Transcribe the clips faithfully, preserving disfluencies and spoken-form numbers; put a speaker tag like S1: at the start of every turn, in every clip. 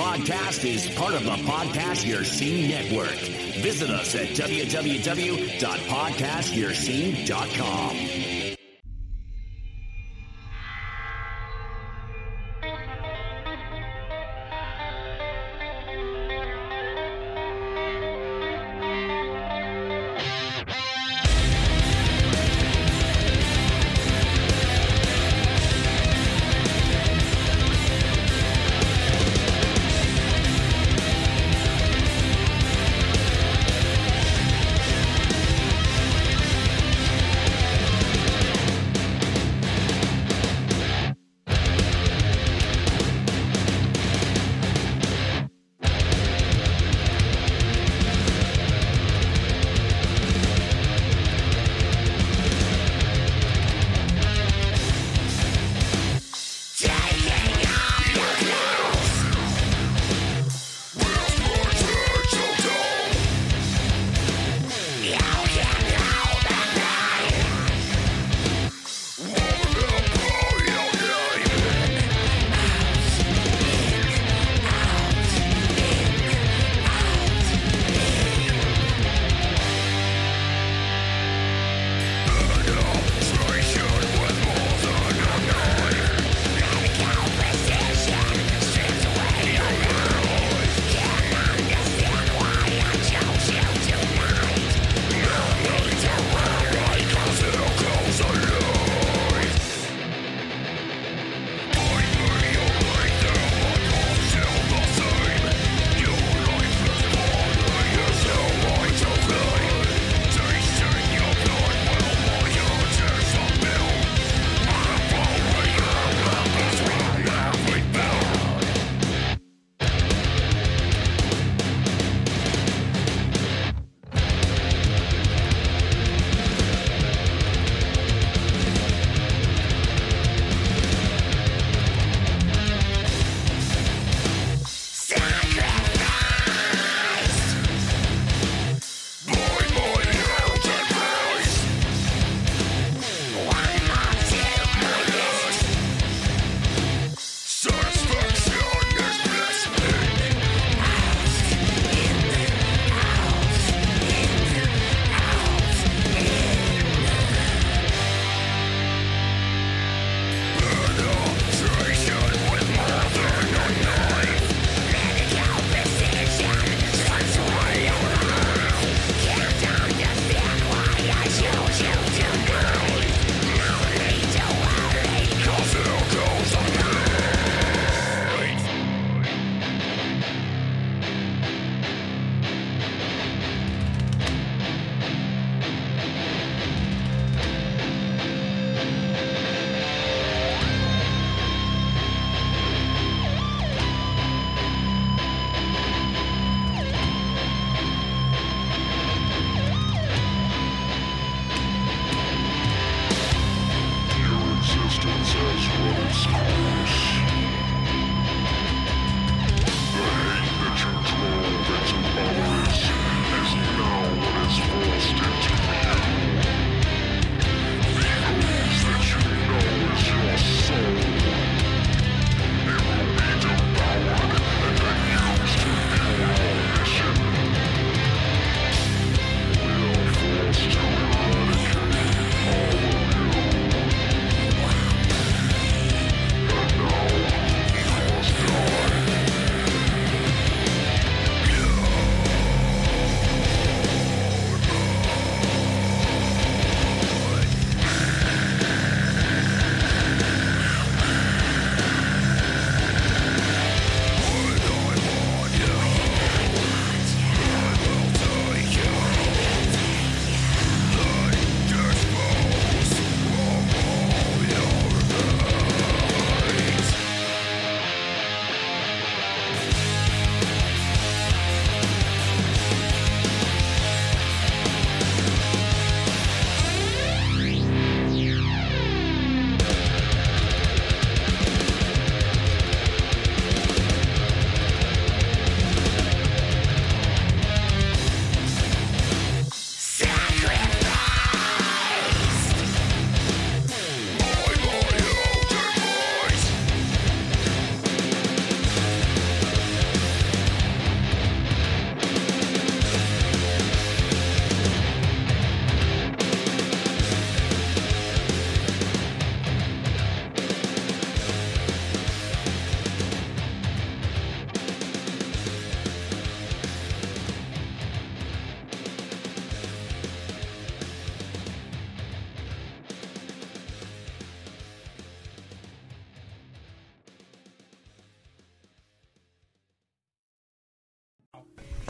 S1: podcast is part of the Podcast Your Scene Network. Visit us at w w w dot podcast your scene dot com.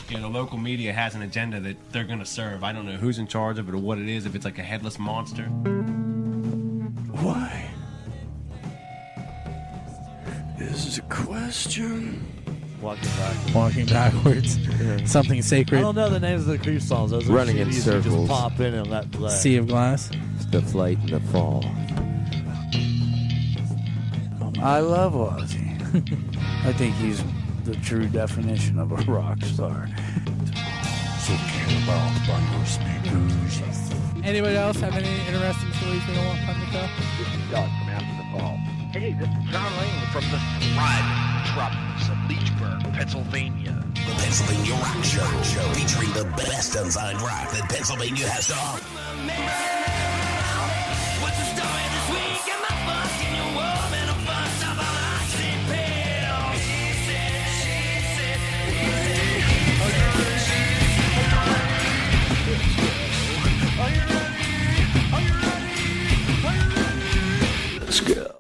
S2: you know, the local media has an agenda that they're going to serve. I don't know who's in charge of it or what it is, if it's like a headless monster.
S3: Why? This is a question.
S4: Walking backwards.
S5: Walking backwards.
S4: Yeah.
S5: Something sacred.
S4: I don't know the names of the Creep songs. Those are
S3: Running in
S4: C Ds you
S3: circles.
S4: Just pop in and let play.
S5: Sea of Glass.
S3: The flight and the fall.
S6: I love Ozzy. I think he's the true definition of a rock star.
S7: So came about by your speakers.
S5: Anybody else have any interesting stories they don't want come to tell?
S8: This is Doug from After the Fall. Hey, this is John Lane from the thriving metropolis of Leechburg, Pennsylvania.
S1: The Pennsylvania Rock Show, show featuring the best unsigned rock that Pennsylvania has to offer.
S9: What's the story this week? Am I fucking your woman or fucked up on a shit pill? He said, she said, he said. Are you ready? Are you ready? Are you ready? Are you ready?
S3: Let's go.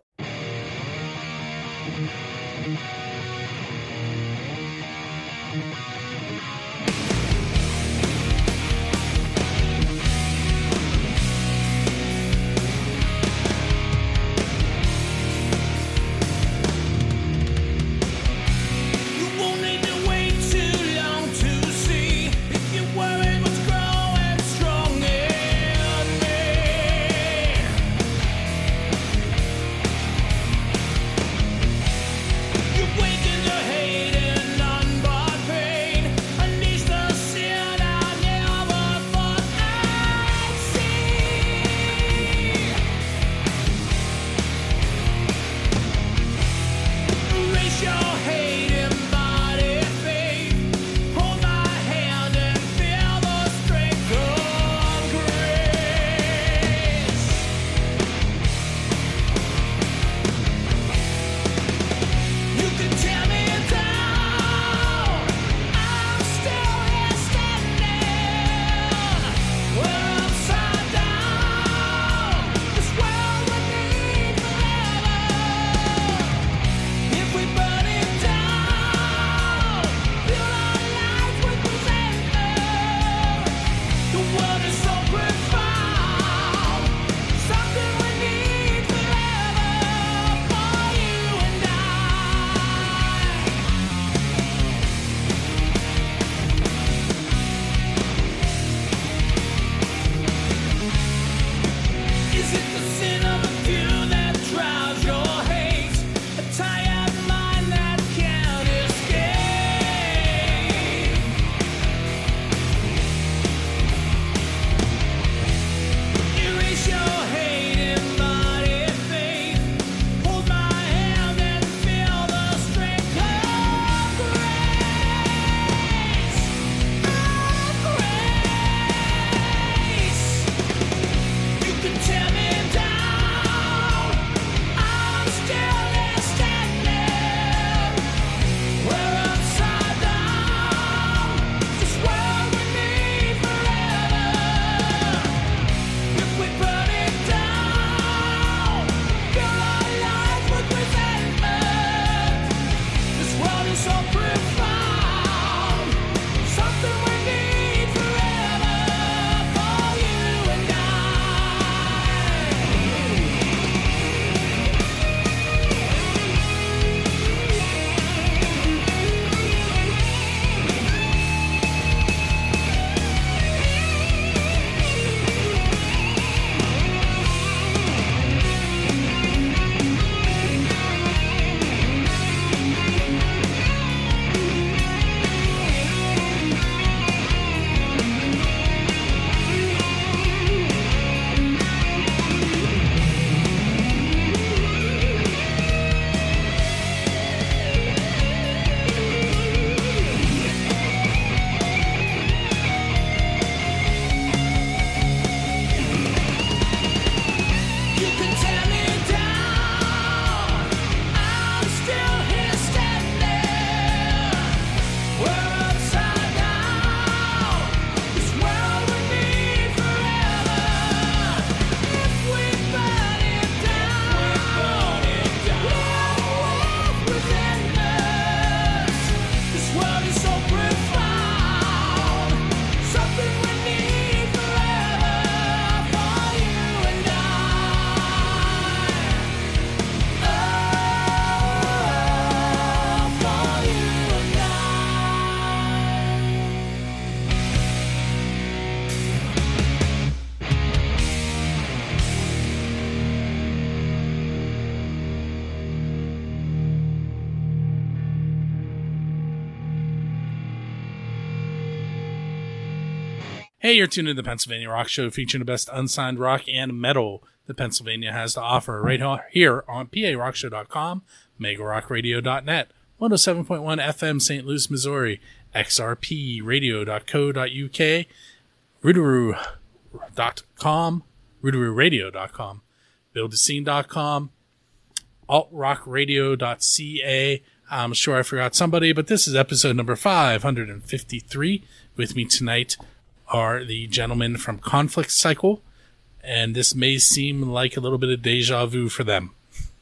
S10: Hey, you're tuned to the Pennsylvania Rock Show, featuring the best unsigned rock and metal that Pennsylvania has to offer right here on P A rock show dot com, mega rock radio dot net, one oh seven point one F M Saint Louis, Missouri, X R P radio dot co dot U K, Rootaroo dot com, Rootaroo radio dot com, build a scene dot com, alt rock radio dot c a. I'm sure I forgot somebody, but this is episode number five hundred fifty-three. With me tonight are the gentlemen from Conflict Cycle, and this may seem like a little bit of deja vu for them.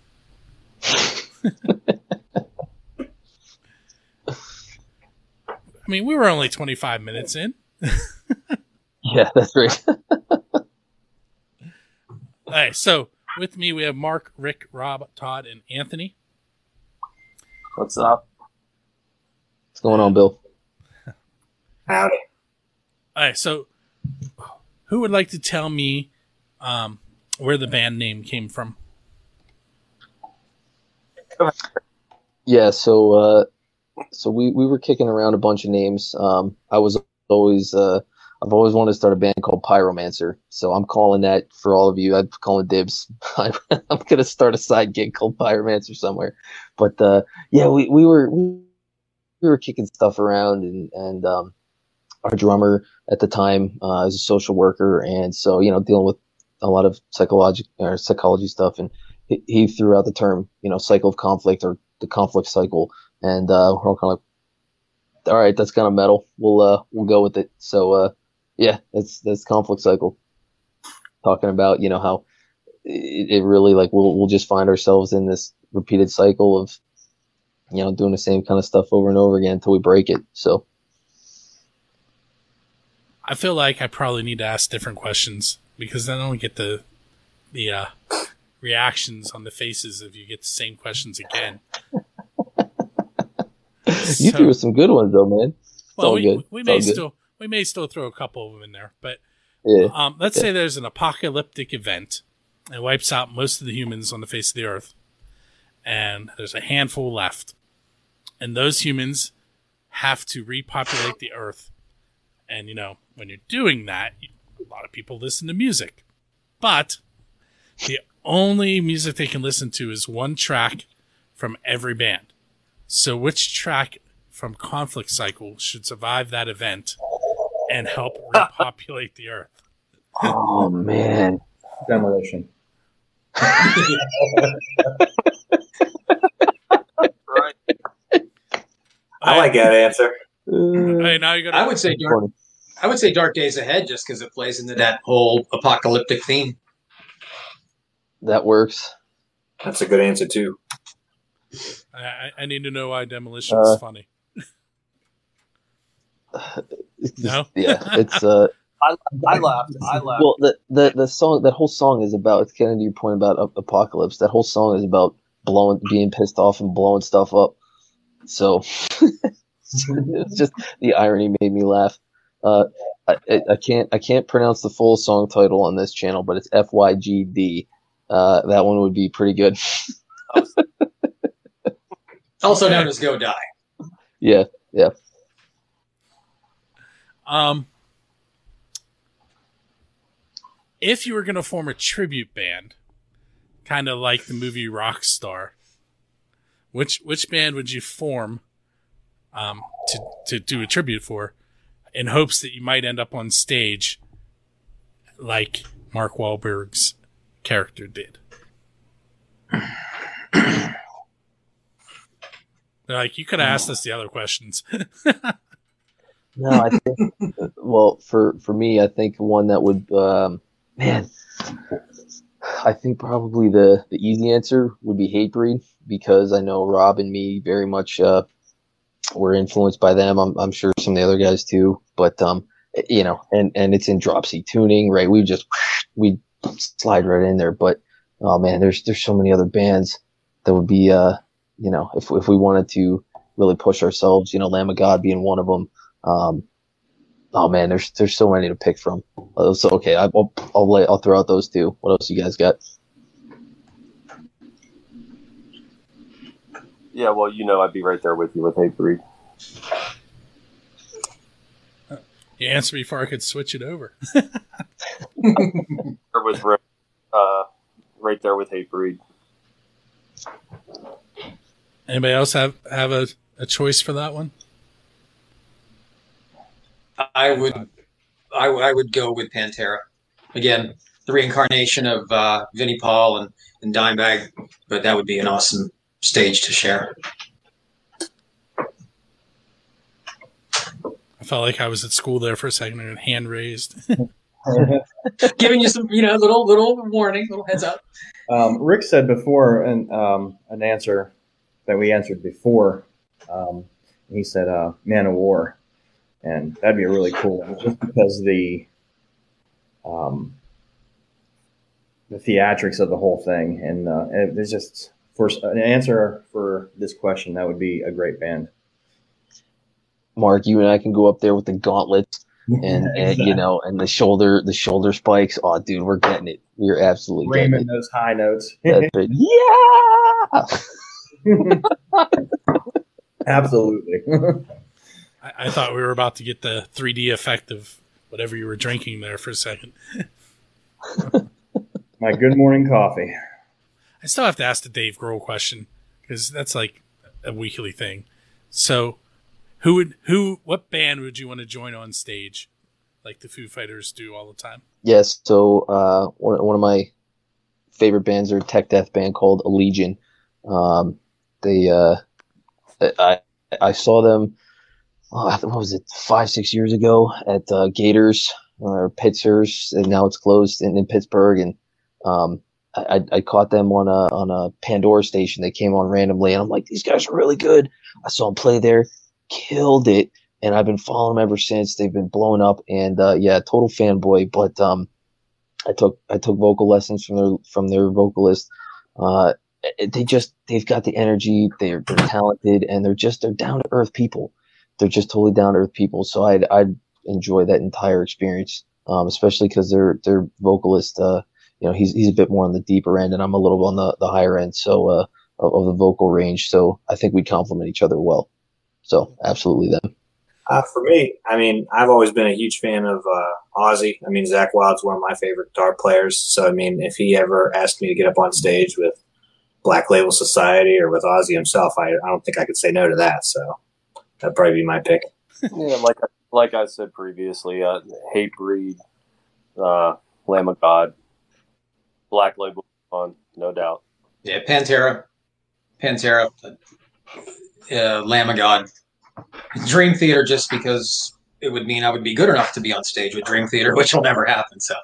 S10: I mean, we were only twenty-five minutes in.
S11: Yeah, that's right.
S10: All right, so with me we have Mark, Rick, Rob, Todd, and Anthony.
S11: What's up? What's going on, Bill?
S12: Howdy.
S10: All right, so who would like to tell me um, where the band name came from?
S11: Yeah, so uh, so we, we were kicking around a bunch of names. Um, I was always uh, I've always wanted to start a band called Pyromancer, so I'm calling that for all of you. I'm calling dibs. I'm gonna start a side gig called Pyromancer somewhere. But uh, yeah, we, we were we were kicking stuff around, and and um, our drummer at the time uh, is a social worker, and so you know dealing with a lot of psychology or psychology stuff, and he, he threw out the term you know cycle of conflict or the conflict cycle, and uh, we're all kind of like, all right, that's kind of metal. We'll uh, we'll go with it. So uh, yeah, that's that's conflict cycle. Talking about you know how it, it really like we'll we'll just find ourselves in this repeated cycle of you know doing the same kind of stuff over and over again until we break it. So.
S10: I feel like I probably need to ask different questions because then I don't get the the uh, reactions on the faces if you get the same questions again.
S11: You
S10: So-
S11: threw some good ones though, man. It's
S10: Well,
S11: all
S10: we,
S11: good.
S10: we
S11: It's
S10: may
S11: all good.
S10: still we may still throw a couple of them in there, but
S11: Yeah.
S10: um, let's
S11: Yeah.
S10: say there's an apocalyptic event that wipes out most of the humans on the face of the earth, and there's a handful left, and those humans have to repopulate the earth. And you know, when you're doing that, a lot of people listen to music, but the only music they can listen to is one track from every band. So which track from Conflict Cycle should survive that event and help repopulate the earth?
S11: Oh man,
S12: Demolition.
S13: Right. I like that answer.
S10: Hey, now you're gonna.
S12: I would say dark. I would say Dark Days Ahead, just because it plays into that whole apocalyptic theme.
S11: that works.
S13: That's a good answer too.
S10: I, I- I need to know why Demolition
S11: Uh,
S10: is funny.
S11: It's
S10: No?
S11: just- yeah, it's uh.
S13: I, I laughed. I laughed.
S11: Well, the, the the song, that whole song is about. It's kind of your point about ap- apocalypse. That whole song is about blowing, being pissed off and blowing stuff up. So it's just the irony made me laugh. Uh, I, I I can't I can't pronounce the full song title on this channel, but it's F Y G D. Uh, that one would be pretty good.
S12: Also known as Go Die.
S11: Yeah, yeah.
S10: Um, if you were going to form a tribute band, kind of like the movie Rockstar, which which band would you form um, to to do a tribute for, in hopes that you might end up on stage like Mark Wahlberg's character did? Like, you could have asked us the other questions.
S11: No, I think. Well, for for me, I think one that would, um, man, I think probably the the easy answer would be Hatebreed, because I know Rob and me very much uh, were influenced by them. I'm I'm sure some of the other guys too, but um, you know, and and it's in drop C tuning, right? We just we slide right in there, but oh man, there's there's so many other bands that would be uh, you know, if if we wanted to really push ourselves, you know, Lamb of God being one of them. Um, oh man, there's there's so many to pick from. Uh, so okay, I, I'll I'll lay, I'll throw out those two. What else you guys got?
S14: Yeah, well, you know, I'd be right there with you with Hatebreed.
S10: Yeah, answer before I could switch it over.
S14: with Rick, uh, right there with Hatebreed.
S10: Anybody else have, have a, a choice for that one?
S12: I would, I, I would go with Pantera. Again, the reincarnation of uh, Vinnie Paul and, and Dimebag, but that would be an awesome stage to share.
S10: I felt like I was at school there for a second and hand raised.
S12: Giving you some, you know, little little warning, little heads up.
S15: Um, Rick said before an um, an answer that we answered before. Um, he said, uh, "Man of War," and that'd be a really cool one, just because the um, the theatrics of the whole thing, and, uh, and there's just for an answer for this question, that would be a great band.
S11: Mark, you and I can go up there with the gauntlets and, yeah, exactly. and you know, and the shoulder, the shoulder spikes. Oh, dude, we're getting it. We're absolutely
S15: Raymond
S11: getting it.
S15: Those high notes.
S11: That's it. Yeah.
S15: Absolutely.
S10: I, I thought we were about to get the three D effect of whatever you were drinking there for a second.
S15: My good morning coffee.
S10: I still have to ask the Dave Grohl question because that's like a weekly thing. So. Who would who? What band would you want to join on stage, like the Foo Fighters do all the time?
S11: Yes. So uh, one one of my favorite bands are a tech death band called Allegiant. Um, they uh, I I saw them. Oh, what was it? Five six years ago at uh, Gators or Pitzers, and now it's closed in, in Pittsburgh. And um, I I caught them on a on a Pandora station. They came on randomly, and I'm like, these guys are really good. I saw them play there. Killed it, and I've been following them ever since. They've been blowing up, and uh, yeah, total fanboy. But um, I took I took vocal lessons from their from their vocalist. Uh, they just they've got the energy. They're they're talented, and they're just they're down to earth people. They're just totally down to earth people. So I'd I'd enjoy that entire experience, um, especially because their their vocalist, uh, you know, he's he's a bit more on the deeper end, and I'm a little on the the higher end. So uh, of, of the vocal range. So I think we complement each other well. So absolutely them.
S13: Uh, for me, I mean, I've always been a huge fan of uh, Ozzy. I mean, Zakk Wylde's one of my favorite guitar players. So, I mean, if he ever asked me to get up on stage with Black Label Society or with Ozzy himself, I, I don't think I could say no to that. So that'd probably be my pick.
S14: Yeah, like like I said previously, uh, Hatebreed, uh, Lamb of God, Black Label, on no doubt.
S12: Yeah, Pantera, Pantera, uh, Lamb of God. Dream Theater, just because it would mean I would be good enough to be on stage with Dream Theater, which will never happen. So,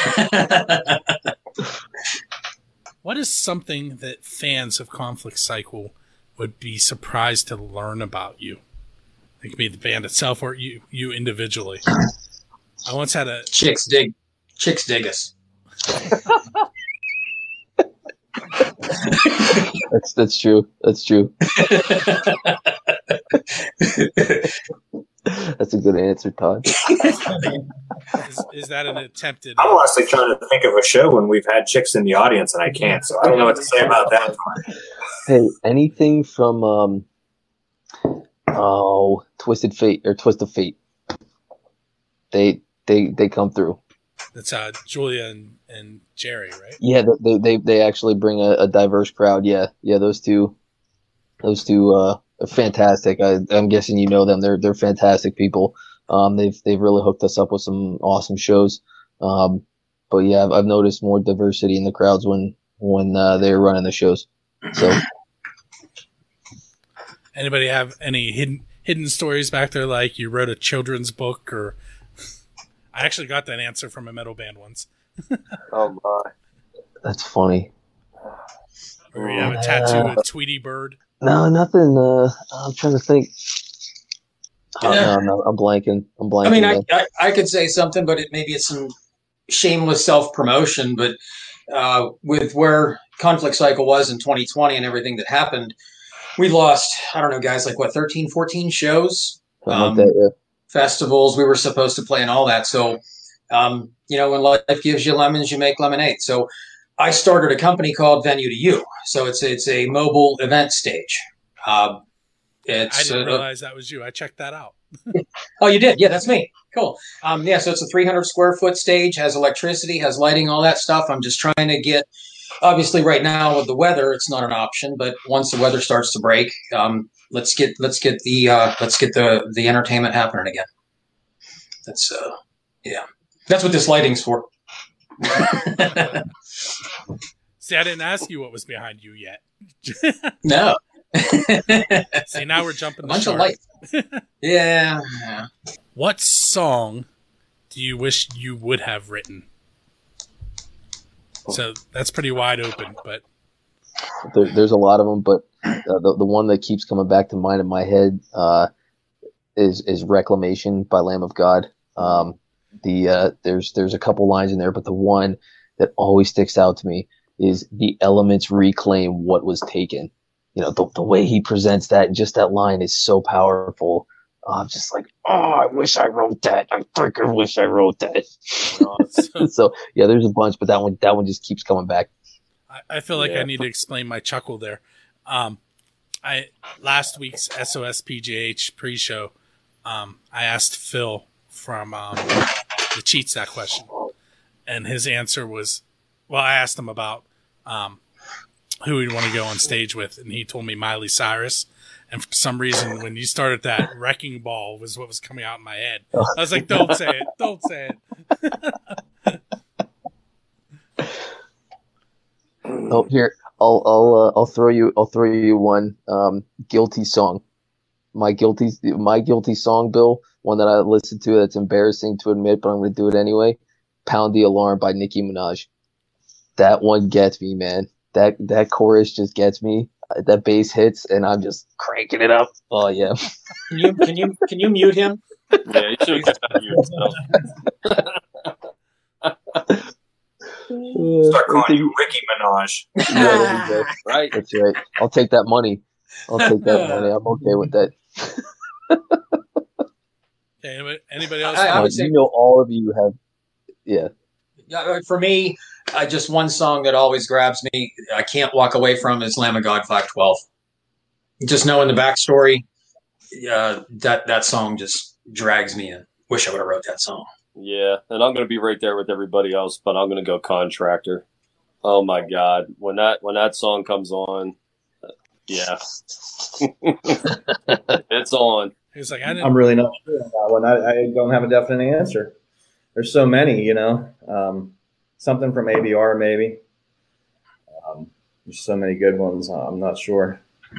S10: what is something that fans of Conflict Cycle would be surprised to learn about you? It could be the band itself or you, you individually. I once had a
S12: chicks dig, chicks dig us.
S11: That's that's true. That's true. That's a good answer, Todd.
S10: is, is that an attempted?
S13: I'm honestly trying to think of a show when we've had chicks in the audience, and I can't. So I don't know what to say about that.
S11: Hey, anything from um, oh, Twisted Fate or Twist of Fate? They they they come through.
S10: That's uh, Julia and, and Jerry, right?
S11: Yeah, they they they actually bring a, a diverse crowd. Yeah, yeah, those two, those two, uh, are fantastic. I, I'm guessing you know them. They're they're fantastic people. Um, they've they've really hooked us up with some awesome shows. Um, but yeah, I've, I've noticed more diversity in the crowds when when uh, they're running the shows. So,
S10: anybody have any hidden hidden stories back there? Like you wrote a children's book, or I actually got that answer from a metal band once.
S14: Oh my,
S11: that's funny.
S10: Or you have a tattoo uh, of Tweety Bird.
S11: No, nothing. Uh, I'm trying to think. Oh, yeah. no, no, I'm blanking. I'm blanking.
S12: I mean, I, I, I could say something, but it maybe it's some shameless self-promotion. But uh, with where Conflict Cycle was in twenty twenty and everything that happened, we lost, I don't know, guys, like what, thirteen, fourteen shows? Um,
S11: like that, yeah.
S12: Festivals we were supposed to play and all that. So, um, you know, when life gives you lemons, you make lemonade. So I started a company called Venue to You. So it's it's a mobile event stage. Uh, it's,
S10: I didn't
S12: uh,
S10: realize that was you. I checked that out.
S12: Oh, you did? Yeah, that's me. Cool. Um, yeah, so it's a three hundred square foot stage, has electricity, has lighting, all that stuff. I'm just trying to get, obviously right now with the weather, it's not an option, but once the weather starts to break, um, let's get, let's get the, uh, let's get the, the entertainment happening again. That's, uh, yeah, that's what this lighting's for.
S10: See, I didn't ask you what was behind you yet.
S12: No.
S10: See, now we're jumping
S12: A
S10: the
S12: bunch
S10: shark.
S12: of light. Yeah. yeah.
S10: What song do you wish you would have written? So that's pretty wide open, but
S11: There, there's a lot of them, but uh, the the one that keeps coming back to mind in my head uh, is is Reclamation by Lamb of God. Um, the uh, there's there's a couple lines in there, but the one that always sticks out to me is the elements reclaim what was taken. You know, the the way he presents that, and just that line is so powerful. Uh, I'm just like, oh, I wish I wrote that. I freaking wish I wrote that. So yeah, there's a bunch, but that one that one just keeps coming back.
S10: I, I feel like
S11: Yeah.
S10: I need to explain my chuckle there. Um, I last week's S O S P G H pre-show, um, I asked Phil from um, the Cheats that question, and his answer was, well, I asked him about um, who he'd want to go on stage with, and he told me Miley Cyrus. And for some reason, when you started that, Wrecking Ball was what was coming out in my head. I was like, don't say it. Don't say it.
S11: Oh, here I'll I'll uh, I'll throw you I'll throw you one um, guilty song. My guilty my guilty song, Bill. One that I listened to that's embarrassing to admit, but I'm going to do it anyway. "Pound the Alarm" by Nicki Minaj. That one gets me, man. That that chorus just gets me. That bass hits, and I'm just cranking it up. Oh yeah.
S12: Can you can you can you mute him?
S14: Yeah, you should have kept yourself.
S13: Start calling you Ricky Minaj.
S11: Yeah, there you go.
S14: Right.
S11: That's right. I'll take that money. I'll take that money. I'm okay with that.
S10: Okay, anybody, anybody else?
S12: I- I
S11: Uh,
S12: would say-
S11: you know, all of you have. Yeah.
S12: Yeah, for me, uh, just one song that always grabs me, I can't walk away from, is Lamb of God five twelve. Just knowing the backstory, uh, that that song just drags me in. Wish I would have wrote that song.
S14: Yeah, and I'm going to be right there with everybody else, but I'm going to go Contractor. Oh my God, when that when that song comes on, uh, yeah, it's on.
S10: He was like, I didn't.
S15: I'm really not sure on that one. I, I don't have a definite answer. There's so many, you know. Um, something from A B R maybe. Um, there's so many good ones. I'm not sure.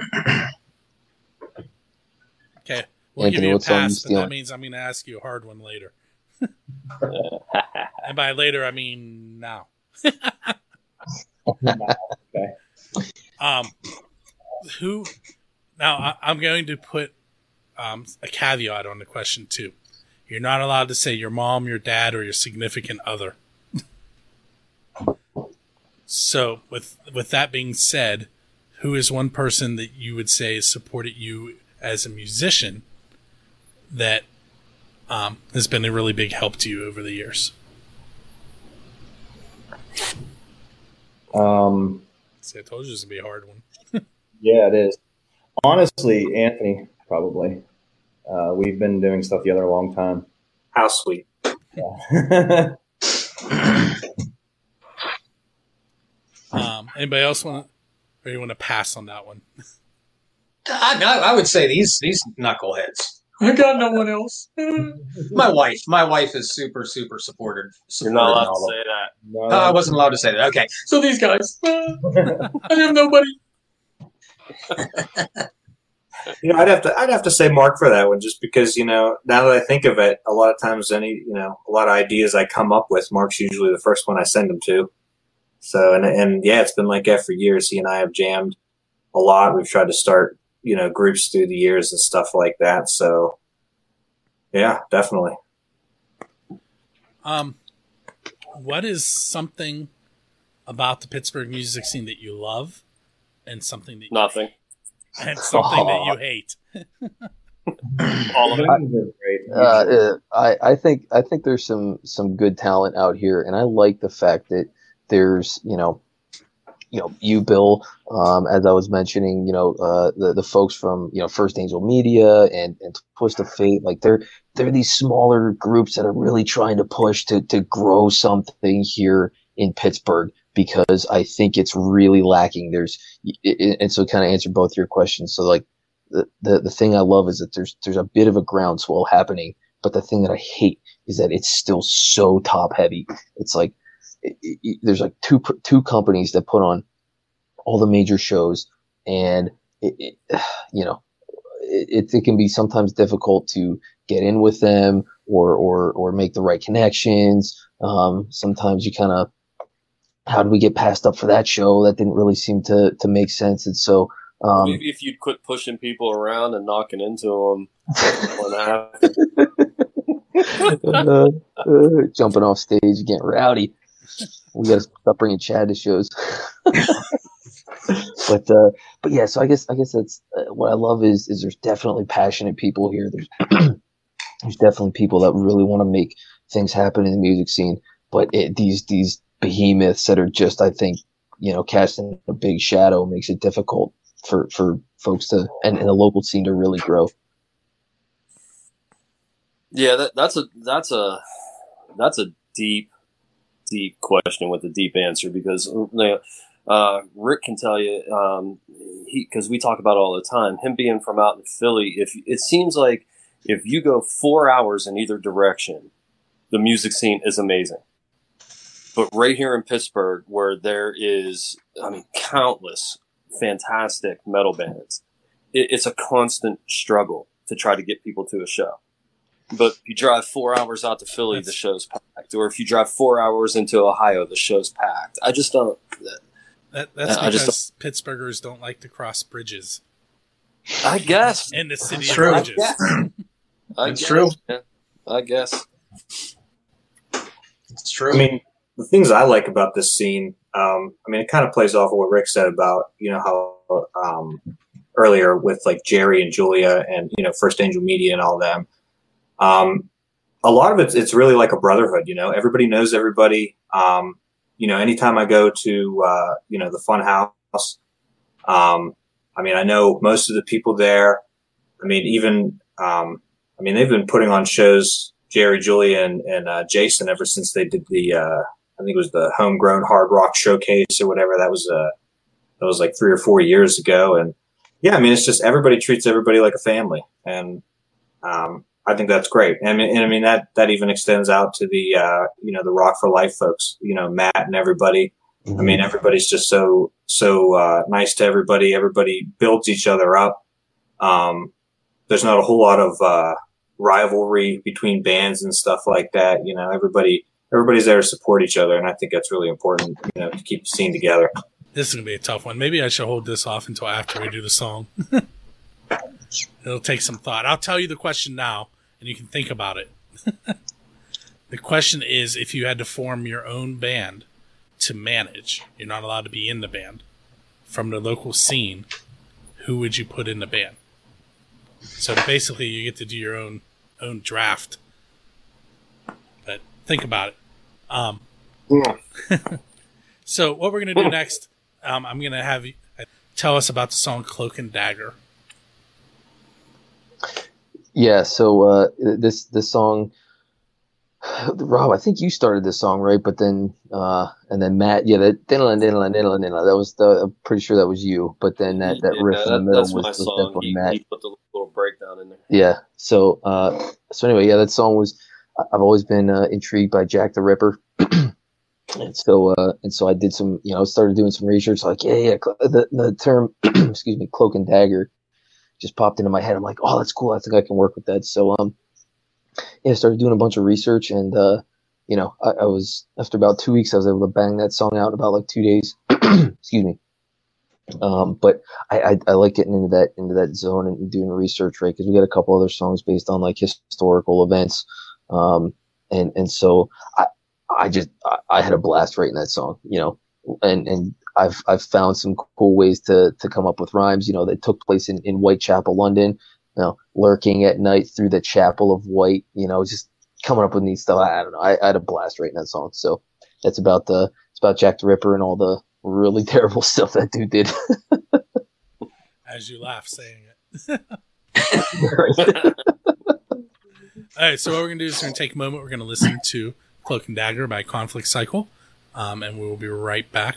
S10: Okay, we'll
S11: Anthony,
S10: give you a
S11: what song you
S10: pass, but that
S11: stealing?
S10: means I'm going to ask you a hard one later. And by later, I mean now.
S15: Okay.
S10: Um, who? Now I, I'm going to put um, a caveat on the question too. You're not allowed to say your mom, your dad, or your significant other. So, with with that being said, who is one person that you would say has supported you as a musician that um, has been a really big help to you over the years?
S15: Um,
S10: See, I told you this would be a hard one.
S15: yeah, it is. Honestly, Anthony, probably. Uh, we've been doing stuff together a long time.
S13: How sweet.
S15: Yeah.
S10: Um, anybody else want to, or you want to pass on that one?
S12: I, I, I would say these these knuckleheads. I got no one else. My wife, my wife is super super supportive.
S14: You're not allowed
S12: supportive
S14: to say that.
S15: No,
S12: Oh, I wasn't allowed to say that. Okay, so these guys, uh, I have nobody.
S13: You know, I'd have to I'd have to say Mark for that one, just because, you know, now that I think of it, a lot of times any you know a lot of ideas I come up with, Mark's usually the first one I send them to. So and and yeah, it's been like that for years. He and I have jammed a lot. We've tried to start you know groups through the years and stuff like that. So yeah, definitely.
S10: Um, what is something about the Pittsburgh music scene that you love, and something that you
S14: Nothing.
S10: hate, and something that you hate?
S14: All of it.
S11: Uh, uh, I, I think I think there's some some good talent out here, and I like the fact that there's you know you know, you, Bill, um, as I was mentioning, you know, uh, the the folks from, you know, First Angel Media and and Twist of Fate, like they're they're these smaller groups that are really trying to push to to grow something here in Pittsburgh, because I think it's really lacking. There's and so kind of answer both your questions. So like the, the the thing I love is that there's there's a bit of a groundswell happening, but the thing that I hate is that it's still so top heavy. It's like it, it, there's like two two companies that put on all the major shows, and it, it you know it, it can be sometimes difficult to get in with them or or or make the right connections. Um, sometimes you kind of, how did we get passed up for that show? That didn't really seem to to make sense, and so. Um,
S14: if, if you'd quit pushing people around and knocking into them, what happened?
S11: uh, uh, jumping off stage, getting rowdy. We got to stop bringing Chad to shows. but uh, but yeah, so I guess I guess that's uh, what I love is is there's definitely passionate people here. There's there's definitely people that really want to make things happen in the music scene. But it, these these behemoths that are just, I think, you know, casting a big shadow makes it difficult for for folks to and, and the local scene to really grow.
S14: Yeah, that, that's a that's a that's a deep, deep question with a deep answer, because uh, Rick can tell you, um, he because we talk about it all the time. Him being from out in Philly, if it seems like if you go four hours in either direction, the music scene is amazing. But right here in Pittsburgh, where there is, I mean, countless fantastic metal bands, it, it's a constant struggle to try to get people to a show. But if you drive four hours out to Philly, that's, the show's packed. Or if you drive four hours into Ohio, the show's packed. I just don't. That,
S10: that, that's
S14: I
S10: because
S14: just
S10: Pittsburghers don't like to cross bridges.
S14: I guess.
S10: In the city
S12: that's
S10: of
S12: true.
S10: bridges.
S14: I
S12: That's
S14: guess.
S12: true.
S14: Yeah, I guess.
S12: It's true.
S13: I mean, the things I like about this scene, um, I mean, it kind of plays off of what Rick said about, you know, how um, earlier with like Jerry and Julia and, you know, First Angel Media and all them. Um, a lot of it's, it's really like a brotherhood, you know, everybody knows everybody. Um, you know, anytime I go to, uh, you know, the Fun House, um, I mean, I know most of the people there. I mean, even, um, I mean, they've been putting on shows, Jerry, Julia, and, and uh, Jason, ever since they did the, uh, I think it was the Homegrown Hard Rock Showcase or whatever. That was, uh, that was like three or four years ago. And yeah, I mean, it's just everybody treats everybody like a family. And, um, I think that's great. And, and I mean, that, that even extends out to the, uh, you know, the Rock for Life folks, you know, Matt and everybody. Mm-hmm. I mean, everybody's just so, so, uh, nice to everybody. Everybody builds each other up. Um, there's not a whole lot of, uh, rivalry between bands and stuff like that. You know, everybody, everybody's there to support each other. And I think that's really important, you know, to keep the scene together.
S10: This is going to be a tough one. Maybe I should hold this off until after we do the song. It'll take some thought. I'll tell you the question now, and you can think about it. The question is, if you had to form your own band to manage, you're not allowed to be in the band, from the local scene, who would you put in the band? So basically, you get to do your own own draft. But think about it. Um,
S14: yeah.
S10: So what we're going to do next, um, I'm going to have you tell us about the song Cloak and Dagger.
S11: Yeah, so uh, this this song, Rob, I think you started this song, right? But then, uh, and then Matt, yeah, that diddle diddle diddle diddle, that was the, I'm pretty sure that was you. But then that, that
S14: yeah,
S11: riff
S14: that,
S11: in the middle
S14: that's
S11: was,
S14: my
S11: was
S14: song.
S11: definitely
S14: He,
S11: Matt.
S14: he put the little breakdown in there.
S11: Yeah. So, uh, so anyway, yeah, that song was. I've always been uh, intrigued by Jack the Ripper, and so uh, and so I did some, you know, started doing some research. Like, yeah, yeah, the the term, excuse me, Cloak and Dagger, just popped into my head. I'm like, oh, that's cool. I think I can work with that. So, um, yeah, I started doing a bunch of research, and uh, you know, I, I was after about two weeks, I was able to bang that song out in about like two days. Excuse me. Um, but I, I, I like getting into that into that zone and doing research, right? Because we got a couple other songs based on like historical events, um, and and so I I just I, I had a blast writing that song, you know, and and I've I've found some cool ways to to come up with rhymes, you know, that took place in, in Whitechapel, London, you know, lurking at night through the chapel of white, you know, just coming up with neat stuff. I, I don't know, I, I had a blast writing that song. So that's about the it's about Jack the Ripper and all the really terrible stuff that dude did.
S10: As you laugh saying it. All right, so what we're going to do is we're going to take a moment. We're going to listen to Cloak and Dagger by Conflict Cycle, um, and we will be right back.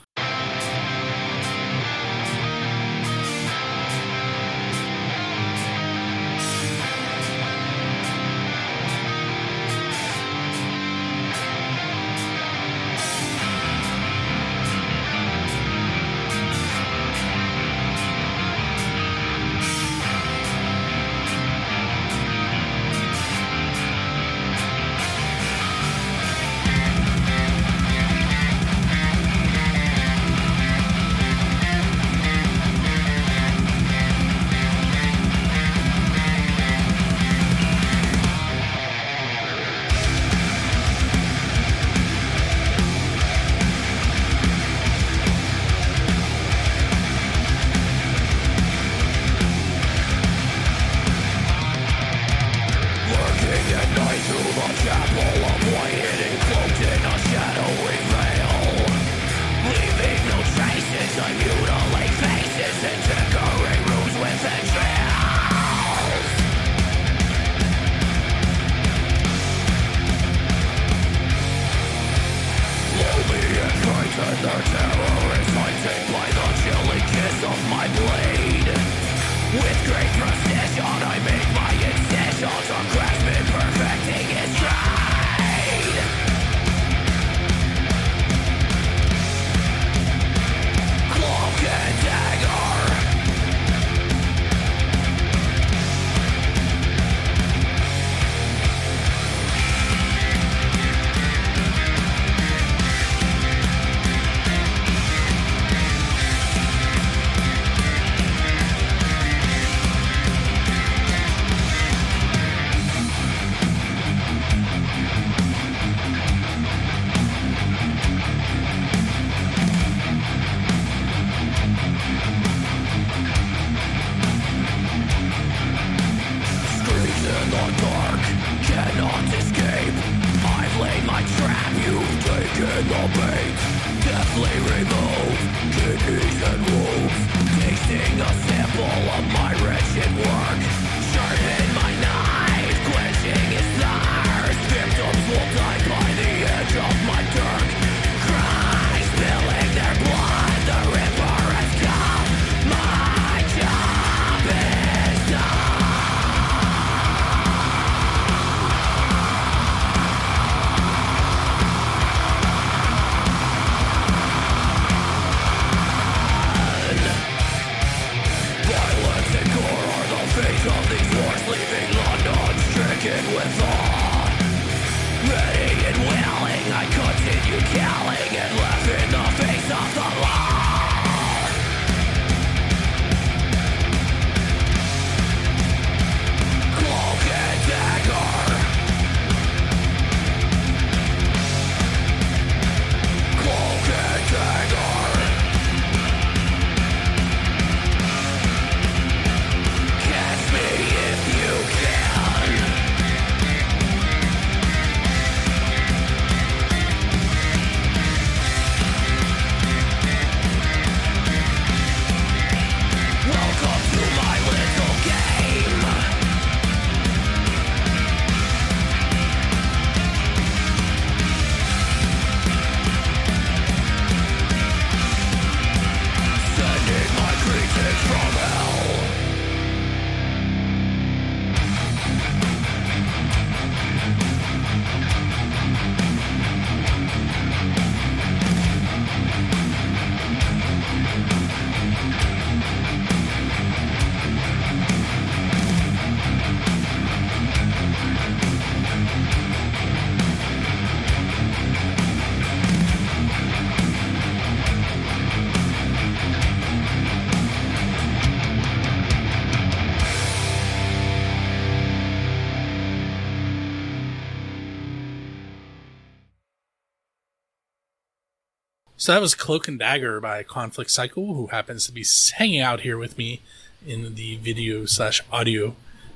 S10: So that was Cloak and Dagger by Conflict Cycle, who happens to be hanging out here with me in the video slash audio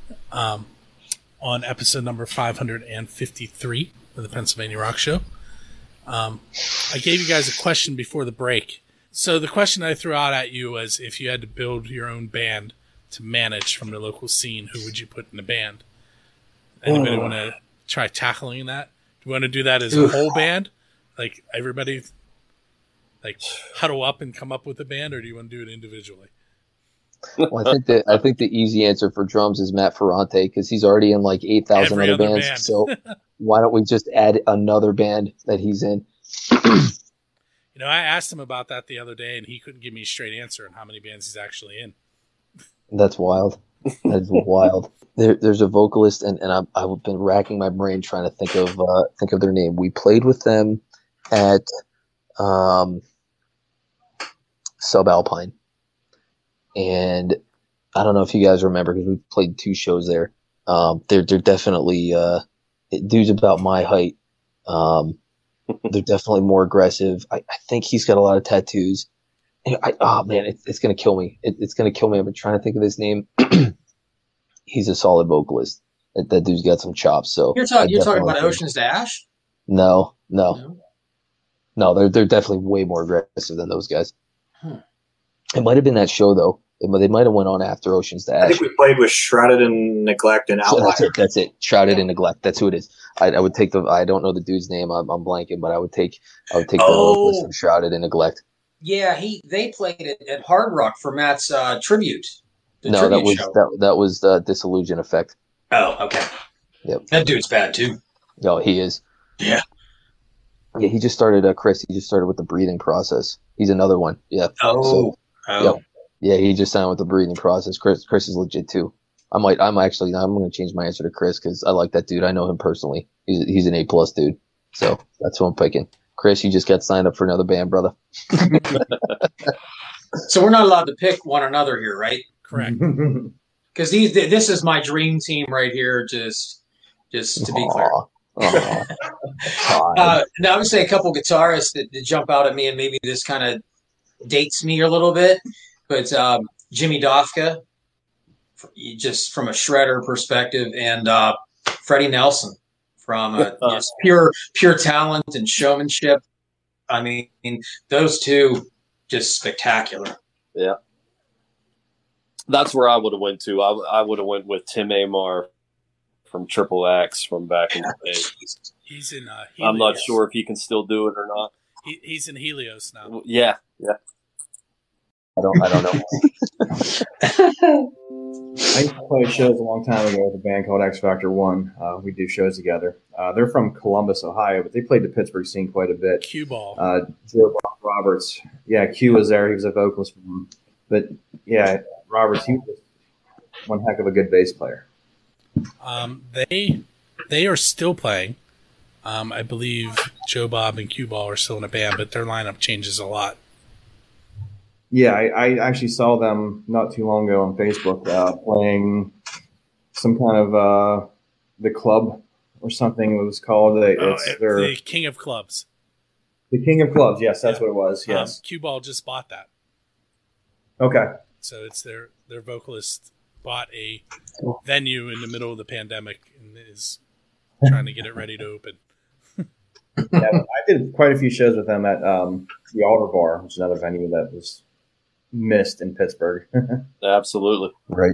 S10: um, on episode number five hundred fifty-three of the Pennsylvania Rock Show. Um, I gave you guys a question before the break So the question I threw out at you was, if you had to build your own band to manage from the local scene, who would you put in the band? Anybody
S12: Oh.
S10: want to try tackling that? Do you want to do that as
S12: Oof.
S10: a whole band? Like everybody like huddle up and come up with a band, or do you want to do it individually?
S11: Well, I think that I think the easy answer for drums is Matt Ferrante because he's already in like eight thousand
S10: Every
S11: other
S10: other
S11: bands.
S10: band.
S11: So why don't we just add another band that he's in?
S10: You know, I asked him about that the other day, and he couldn't give me a straight answer on how many bands he's actually in.
S11: That's wild. That's wild. There, there's a vocalist, and, and I've, I've been racking my brain trying to think of uh, think of their name. We played with them at um, Subalpine, and I don't know if you guys remember because we played two shows there. Um, they're they're definitely uh, dudes about my height. Um, they're definitely more aggressive. I, I think he's got a lot of tattoos. And I, oh man, it, it's gonna kill me. It, it's gonna kill me. I've been trying to think of his name. He's a solid vocalist. That, that dude's got some chops. So
S12: You're talking.
S11: I
S12: You're talking
S11: definitely
S12: about
S11: think-
S12: Ocean's to Ash.
S11: No, no, no. They're they're definitely way more aggressive than those guys.
S12: Hmm.
S11: It might have been that show though. It, they might have went on after Ocean's to
S13: I
S11: Ash.
S13: think we played with Shrouded in Neglect and
S11: So
S13: Outlier.
S11: that's it. That's it. Shrouded in Neglect. That's who it is. I, I would take the. I don't know the dude's name. I'm, I'm blanking, but I would take. I would take the
S12: Oh.
S11: vocalist from Shrouded in Neglect.
S12: Yeah, he they played it at Hard Rock for Matt's uh, tribute. The
S11: No,
S12: tribute
S11: that was
S12: show.
S11: that, that was the Disillusion Effect.
S12: Oh, okay.
S11: Yep.
S12: That dude's bad too.
S11: No, he is.
S12: Yeah.
S11: Yeah, he just started. Uh, Chris. He just started with the breathing process. He's another one. Yeah.
S12: Oh.
S11: So,
S12: oh.
S11: yep. Yeah, he just signed with the breathing process. Chris. Chris is legit too. I might. I'm actually. I'm going to change my answer to Chris because I like that dude. I know him personally. He's he's an A plus dude. So that's who I'm picking. Chris, you just got signed up for another band, brother.
S12: So we're not allowed to pick one another here, right?
S10: Correct.
S12: Because these, this is my dream team right here. Just, just to be clear.
S11: Aw.
S12: Uh, now I would say a couple guitarists that, that jump out at me, and maybe this kind of dates me a little bit. But um, Jimmy Dofka, f- just from a shredder perspective, and uh, Freddie Nelson from uh, just pure pure talent and showmanship. I mean, those two just spectacular.
S14: Yeah. That's where I would have went to. I, I would have went with Tim Amar from Triple X from back in the day.
S10: He's in. Uh,
S14: I'm not
S10: Helios.
S14: sure if he can still do it or not.
S10: He, he's in Helios now.
S14: Yeah, yeah.
S11: I don't. I don't know.
S15: I used to play shows a long time ago with a band called X Factor One. Uh, we do shows together. Uh, they're from Columbus, Ohio, but they played the Pittsburgh scene quite a bit.
S10: Cue ball.
S15: Uh, Joe Bob Roberts. Yeah, Q was there. He was a vocalist. For them. But yeah, Roberts, he was one heck of a good bass player.
S10: Um, they they are still playing. Um, I believe Joe Bob and Cue Ball are still in a band, but their lineup changes a lot.
S15: Yeah, I, I actually saw them not too long ago on Facebook uh, playing some kind of uh, the club or something it was called. They,
S10: Oh,
S15: it's
S10: it-
S15: their,
S10: the King of Clubs.
S15: the King of Clubs. Yes, that's what it was.
S10: Um,
S15: Yes.
S10: Cue Ball just bought that,
S15: Okay.
S10: so it's their their vocalist bought a venue in the middle of the pandemic and is trying to get it ready to open.
S15: Yeah, I did quite a few shows with them at um, the Alder Bar, which is another venue that was missed in Pittsburgh.
S14: Absolutely.
S11: Right.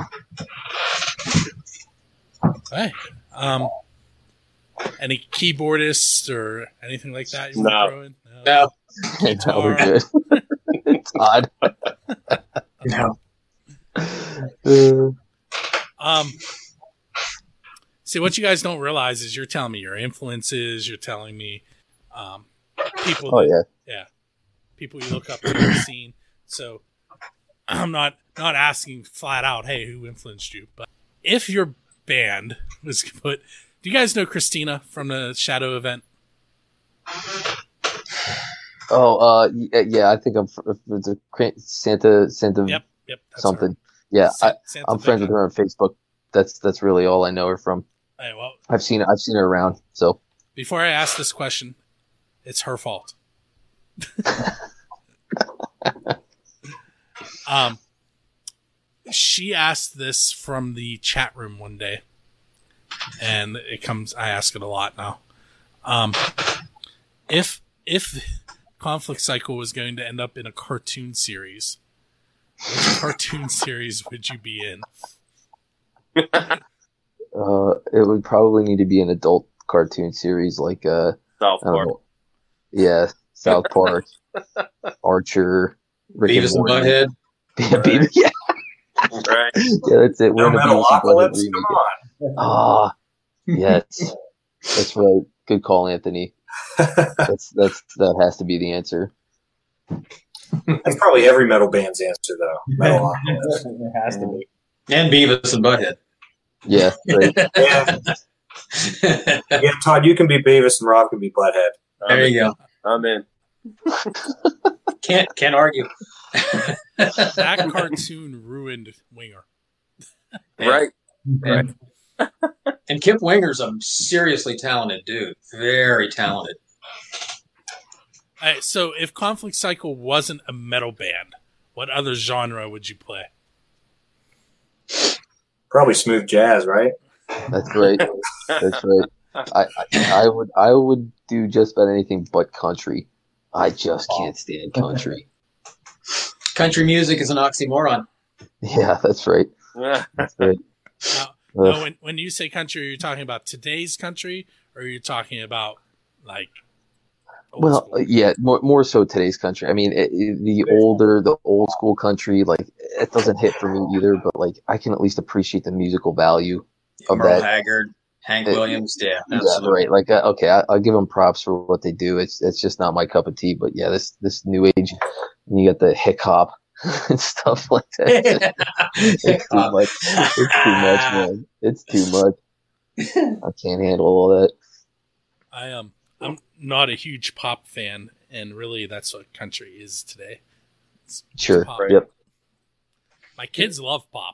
S10: Hey, um, any keyboardists or anything like that you
S14: No.
S10: want to throw in?
S12: No.
S11: It's all good. It's odd.
S12: No.
S11: Uh,
S10: Um, see, what you guys don't realize is you're telling me your influences. You're telling me um, people.
S11: Oh,
S10: that- yeah, people you look up to in the scene. So I'm not not asking flat out, hey, who influenced you? But if your band was put, do you guys know Christina from the Shadow event?
S11: oh, uh, y- yeah. I think I'm fr- it's a cra- Santa Santa
S10: Yep, yep, that's
S11: something. Yeah,
S10: Sa-
S11: I,
S10: Santa
S11: I'm friends with her on Facebook. That's that's really all I know her from.
S10: Hey, well,
S11: I've seen I've seen her around. So
S10: before I ask this question, it's her fault. um, she asked this from the chat room one day, and it comes. I ask it a lot now. Um, if if Conflict Cycle was going to end up in a cartoon series, which cartoon series would you be in?
S11: Uh, it would probably need to be an adult cartoon series like uh,
S14: South
S11: I don't
S14: Park.
S11: know. Yeah, South Park, Archer, Rick
S12: Beavis and
S11: Morty.
S12: Butthead.
S11: Yeah, Beavis, yeah,
S14: Right.
S11: yeah, that's it. We're in a Beavis and Butthead
S13: Metalocalypse, come
S11: remake.
S13: on.
S11: Ah, yes, that's right. Good call, Anthony. That's that's that has to be the answer.
S13: That's probably every metal band's answer, though. Metalocalypse.
S15: It has to be.
S12: And Beavis and Butthead.
S11: Yeah, right.
S13: Yeah. Yeah, Todd, you can be Beavis and Rob can be Butthead.
S12: There you go.
S14: I'm in.
S12: Can't can't argue.
S10: That cartoon ruined Winger.
S14: Right. Right.
S12: And Kip Winger's a seriously talented dude. Very talented.
S10: All right, so if Conflict Cycle wasn't a metal band, what other genre would you play?
S13: Probably smooth jazz, right?
S11: That's right. That's right. I, I I would I would do just about anything but country. I just can't stand country.
S12: Country music is an oxymoron.
S11: Yeah, that's right. That's right.
S10: Now,
S11: Ugh.
S10: now when, when you say country, are you talking about today's country, or are you talking about, like, old
S11: Well,
S10: school?
S11: yeah, more more so today's country. I mean, it, it- the older, the old school country, like it doesn't hit for me either. But like, I can at least appreciate the musical value of
S12: Merle
S11: that.
S12: Haggard, Hank
S11: It-
S12: Williams, yeah,
S11: Yeah,
S12: absolutely.
S11: right. Like, uh, okay, I, I'll give them props for what they do. It's it's just not my cup of tea. But yeah, this this new age, and you got the hip hop and stuff like that. It's too much. It's too much, man. It's too much. I can't handle all that.
S10: I am. I'm not a huge pop fan, and really, that's what country is today. It's
S11: Sure.
S10: pop.
S11: Yep.
S10: My kids love pop.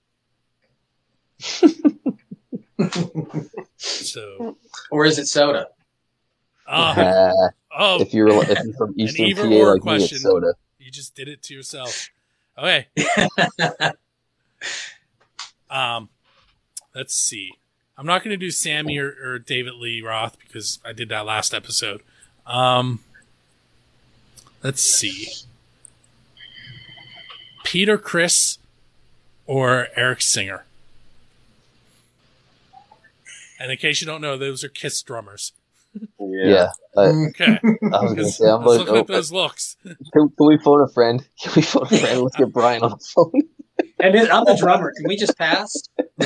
S10: So,
S12: Or is it soda?
S10: uh,
S11: Uh,
S10: oh,
S11: if you're if you're from
S10: an
S11: Eastern
S10: either
S11: P A
S10: or
S11: like me,
S10: question.
S11: it's soda.
S10: You just did it to yourself. Okay. um, let's see. I'm not going to do Sammy or, or David Lee Roth because I did that last episode. Um, let's see. Peter Criss or Eric Singer. And in case you don't know, those are Kiss drummers.
S11: Yeah. I,
S10: Okay.
S11: I was gonna
S10: Because
S11: say, I'm
S10: I was
S11: like,
S10: looking
S11: oh,
S10: at those looks.
S11: Can, can we phone a friend? Can we phone a friend? Let's get Brian on the phone.
S12: And then I'm the drummer. Can we just pass?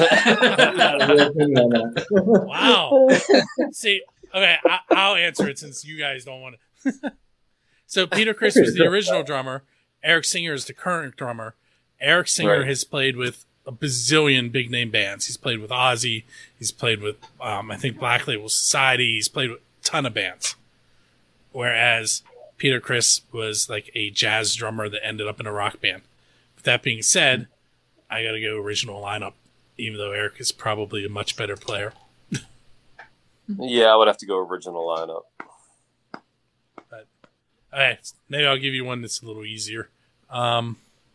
S10: Wow. See, okay, I, I'll answer it since you guys don't want to. So Peter Criss was the original drummer. Eric Singer is the current drummer. Eric Singer
S14: Right.
S10: has played with a bazillion big name bands. He's played with Ozzy. He's played with, um, I think, Black Label Society. He's played with a ton of bands. Whereas Peter Criss was like a jazz drummer that ended up in a rock band. With that being said, I got to go original lineup, even though Eric is probably a much better player.
S14: Yeah, I would have to go original lineup.
S10: But, all right, maybe I'll give you one that's a little easier. Um,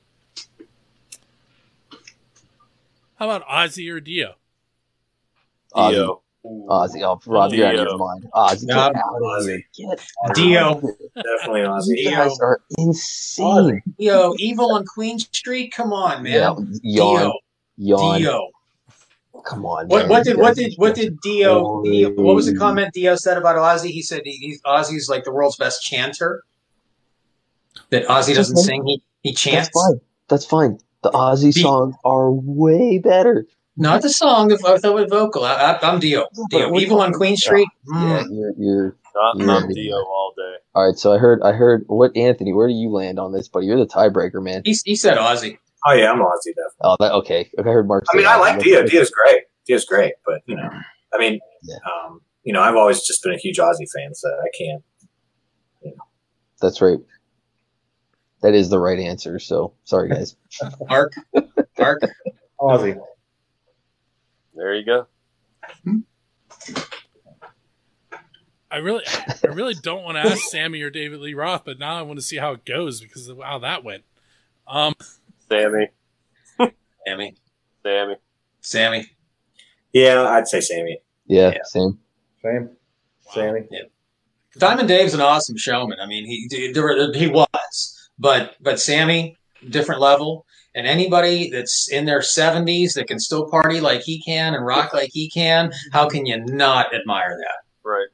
S10: how about Ozzy or Dio?
S11: Ozzy. Ozzy. Oh, Rob, you're out of your mind. Ozzy,
S12: No,
S11: get out of here. Get
S12: Dio.
S13: Definitely Ozzy.
S11: You guys are insane.
S12: Yo, Evil on Queen Street? Come on, man.
S11: Yeah, yawn. Yawn.
S12: Dio.
S11: Come on,
S12: What,
S11: man.
S12: what did
S11: You
S12: what
S11: guys
S12: did
S11: are
S12: what did Dio, Dio? What was the
S11: crazy.
S12: comment Dio said about Ozzy? He said he, he's Ozzy's like the world's best chanter. That Ozzy doesn't
S11: Okay.
S12: sing; he he chants.
S11: That's fine. That's fine. The Ozzy
S12: Be-
S11: songs are way better.
S12: Not the song, the, vo- the vocal. I, I, I'm Dio. Dio.
S11: we're
S12: Evil on
S11: talking-
S12: Queen Street.
S11: Yeah,
S12: Mm.
S11: you're you're.
S14: I'm,
S11: you're
S14: I'm Dio all day.
S11: All right, so I heard I heard what Anthony. Where do you land on this, buddy? You're the tiebreaker, man.
S12: He he said Ozzy.
S13: Oh yeah, I'm Ozzy definitely.
S11: Oh, that okay. Okay, I heard Mark.
S13: I
S11: say
S13: mean, I
S11: Ozzy.
S13: like
S11: That's-
S13: Dio. Dio's great. Dio's great, but you know, I mean,
S11: Yeah.
S13: um, you know, I've always just been a huge Ozzy fan, so I can't.
S11: That's right. That is the right answer. So sorry, guys.
S12: Mark. Mark.
S15: Ozzy.
S14: There you go.
S10: I really, I really don't want to ask Sammy or David Lee Roth, but now I want to see how it goes because of how that went. Um,
S14: Sammy.
S12: Sammy.
S14: Sammy.
S12: Sammy.
S13: Yeah, I'd say Sammy.
S11: Yeah,
S12: Yeah.
S11: same.
S15: Same. Sammy.
S12: Yeah. Diamond Dave's an awesome showman. I mean, he there, he was, but but Sammy, different level. And anybody that's in their seventies that can still party like he can and rock like he can, how can you not admire that?
S14: Right.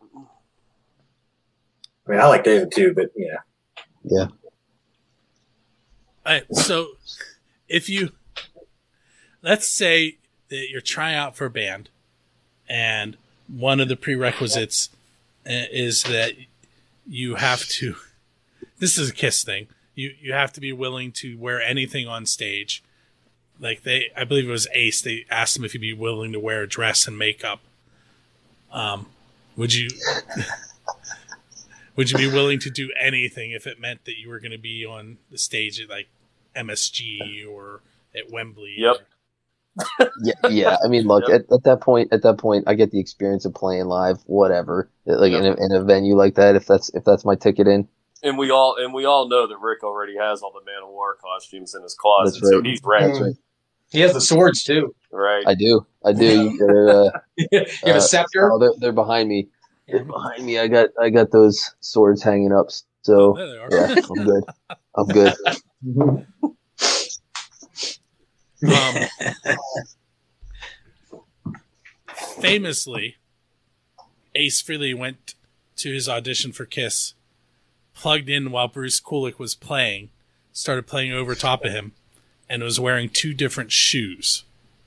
S13: I mean, I like David too, but yeah.
S11: Yeah.
S10: All right, so if you, let's say that you're trying out for a band and one of the prerequisites is that you have to, this is a KISS thing. You you have to be willing to wear anything on stage. Like they, I believe it was Ace. They asked him if he'd be willing to wear a dress and makeup. Um, would you would you be willing to do anything if it meant that you were going to be on the stage at like M S G or at Wembley?
S14: Yep.
S10: Or...
S11: yeah, yeah. I mean, look yep. at, at that point. At that point, I get the experience of playing live. Whatever, like yep. in, a, in a venue like that. If that's if that's my ticket in.
S14: And we all and we all know that Rick already has all the Man of War costumes in his closet,
S11: That's right.
S14: so he's ready.
S11: That's right.
S12: He has the swords too.
S14: Right.
S11: I do. I do. Uh,
S12: you have a scepter.
S11: Oh, they're, they're behind me. They're behind me. I got I got those swords hanging up. So
S10: oh,
S11: yeah, I'm good. I'm good.
S10: um, famously, Ace Frehley went to his audition for KISS, plugged in while Bruce Kulick was playing, started playing over top of him, and was wearing two different shoes.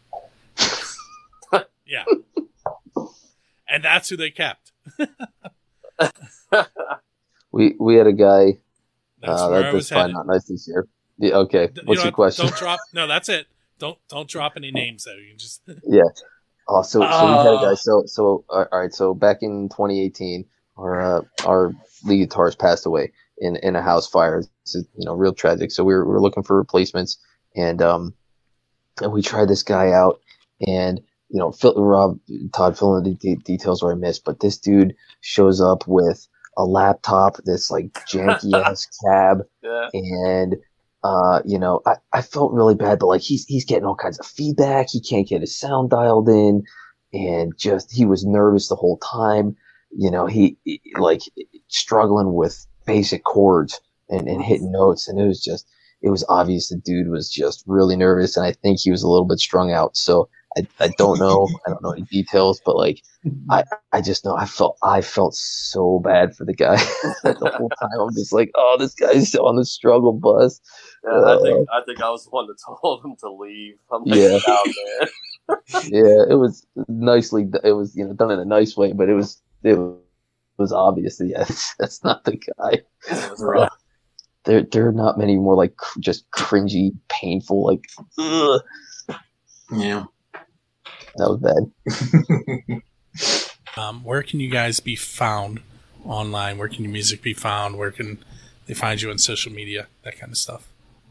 S10: Yeah. And that's who they kept.
S11: we we had a guy.
S10: That's
S11: uh,
S10: where
S11: that,
S10: I
S11: that's
S10: was
S11: probably
S10: headed.
S11: not nice this year. Yeah, okay.
S10: You
S11: What's
S10: know
S11: your
S10: what?
S11: question?
S10: Don't drop. No, that's it. Don't don't drop any names though. You can just.
S11: Yeah. Oh, so, so we had a guy.
S12: Uh.
S11: So, so all right. So back in twenty eighteen, our uh, our lead guitarist passed away in, in a house fire. It's you know real tragic. So we were, we were looking for replacements, and um, and we tried this guy out, and you know, Phil, Rob, Todd, fill in the de- details where I missed, but this dude shows up with a laptop, this like janky ass cab,
S14: yeah.
S11: and. Uh, you know, I, I felt really bad, but like he's he's getting all kinds of feedback. He can't get his sound dialed in, and just he was nervous the whole time. You know, he, he like struggling with basic chords and, and hitting notes, and it was just it was obvious the dude was just really nervous, and I think he was a little bit strung out. So I I don't know I don't know any details, but like I I just know I felt I felt so bad for the guy the whole time. I'm just like, oh, this guy's on the struggle bus.
S14: Yeah, I think I think I was the one that told him to leave. I'm like,
S11: Yeah.
S14: out, man.
S11: Yeah, it was nicely. It was you know done in a nice way, but it was it was obvious that yeah, that's not the guy.
S14: It was rough.
S11: There there are not many more like cr- just cringy, painful like. Ugh.
S12: Yeah,
S11: that was bad.
S10: Um, where can you guys be found online? Where can your music be found? Where can they find you on social media? That kind of stuff.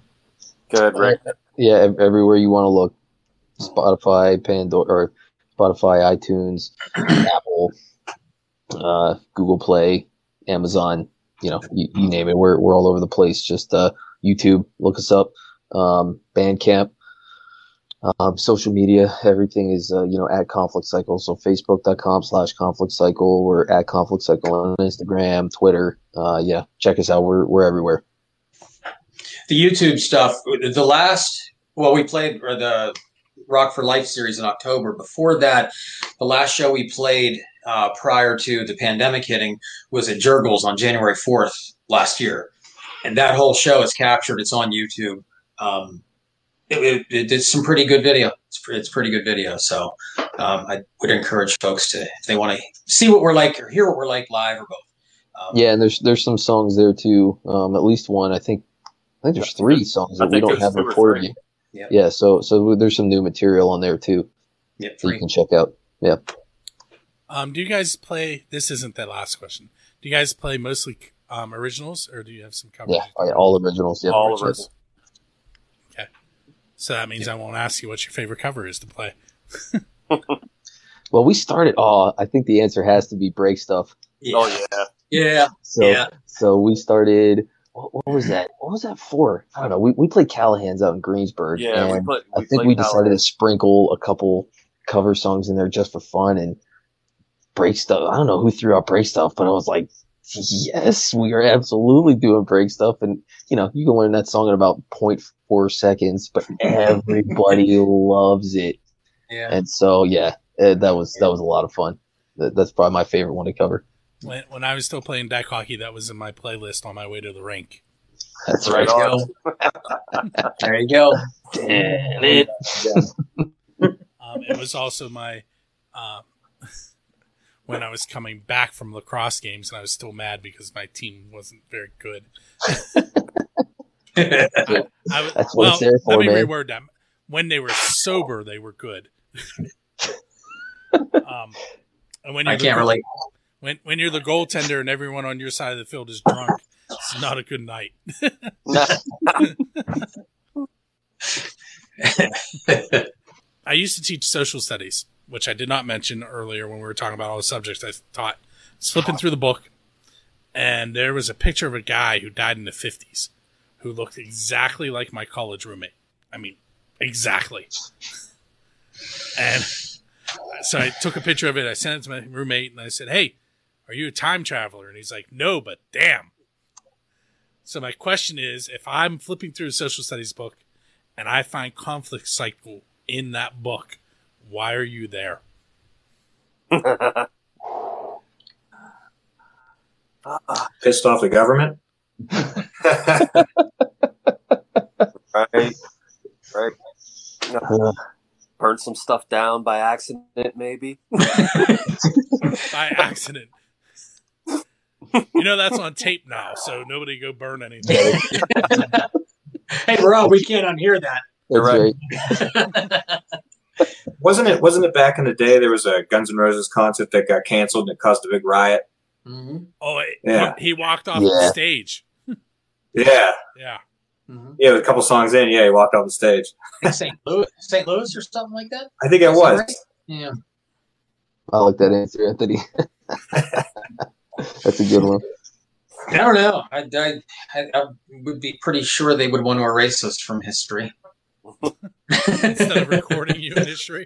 S14: Go ahead, Rick.
S11: Yeah, ev- everywhere you want to look. Spotify, Pandora, or Spotify, iTunes, Apple, uh, Google Play, Amazon. You know, you, you name it. We're we're all over the place. Just uh, YouTube, look us up. Um, Bandcamp, um, social media. Everything is uh, you know at Conflict Cycle. So Facebook dot com slash Conflict Cycle. We're at Conflict Cycle on Instagram, Twitter. Uh, yeah, check us out. We're we're everywhere.
S12: the YouTube stuff. The last, well, we played or the Rock for Life series in October. Before that, the last show we played uh, prior to the pandemic hitting was at Jurgles on January fourth last year. And that whole show is captured. It's on YouTube. Um, it, it, it did some pretty good video. It's, it's pretty good video. So um, I would encourage folks to, if they want to see what we're like or hear what we're like live or both. Um,
S11: yeah, and there's there's some songs there too. Um, at least one. I think I think there's three songs that we don't have recorded yet.
S12: Yep.
S11: Yeah, so so there's some new material on there too.
S12: Yep,
S11: that you can check out. Yeah.
S10: Um, do you guys play? This isn't the last question. Do you guys play mostly um, originals, or do you have some covers?
S11: Yeah, I- all originals. Yeah,
S14: All originals.
S10: Okay, so that means I won't ask you what your favorite cover is to play.
S11: Well, we started. Oh, I think the answer has to be Break Stuff.
S12: Yeah.
S14: Oh yeah.
S12: Yeah.
S11: So
S12: yeah.
S11: so we started. What, what was that? What was that for? I don't know. We we played Callahan's out in Greensburg.
S14: Yeah, we
S11: and
S14: played- we
S11: I think
S14: played
S11: we decided
S14: Callahan.
S11: to sprinkle a couple cover songs in there just for fun, and break stuff. I don't know who threw out break stuff, but I was like, yes, we are absolutely doing break stuff. And, you know, you can learn that song in about zero point four seconds, but everybody loves it.
S12: Yeah.
S11: And so, yeah, uh, that was that was a lot of fun. That, that's probably my favorite one to cover.
S10: When, when I was still playing deck hockey, that was in my playlist on my way to the rink.
S11: That's
S12: right.
S11: right.
S12: There you go.
S11: Damn it.
S10: Um, it was also my uh, when I was coming back from lacrosse games, and I was still mad because my team wasn't very good. I, I,
S11: That's what
S10: well,
S11: it's there for,
S10: let me
S11: man.
S10: reword that. When they were sober, they were good. um, and when
S12: I
S10: you're
S12: can't
S10: the,
S12: relate.
S10: When when you're the goaltender and everyone on your side of the field is drunk, it's not a good night. I used to teach social studies, which I did not mention earlier when we were talking about all the subjects I taught. I was flipping through the book, and there was a picture of a guy who died in the fifties who looked exactly like my college roommate. I mean, exactly. And so I took a picture of it. I sent it to my roommate, and I said, "Hey, are you a time traveler?" And he's like, "No, but damn." So my question is, if I'm flipping through a social studies book and I find conflict cycle in that book, why are you there?
S13: Pissed off the government?
S14: Right. Right. No. Burn some stuff down by accident, maybe.
S10: By accident. You know that's on tape now, so nobody go burn anything.
S12: Hey, Rob, we can't unhear that.
S13: You're right. wasn't it? Wasn't it back in the day? There was a Guns N' Roses concert that got canceled and it caused a big riot.
S12: Mm-hmm.
S10: Oh, it,
S13: Yeah.
S10: he walked off
S13: Yeah.
S10: the stage.
S13: Yeah,
S10: Yeah.
S13: yeah. A couple songs in, yeah, he walked off the stage.
S12: Saint Louis, Saint Louis, or something like that.
S13: I think it
S12: Is that
S13: was.
S12: right? Yeah.
S11: I like that answer, Anthony. That's a good one.
S12: I don't know. I, I, I, I would be pretty sure they would want to erase us from history.
S10: Instead of recording you in history.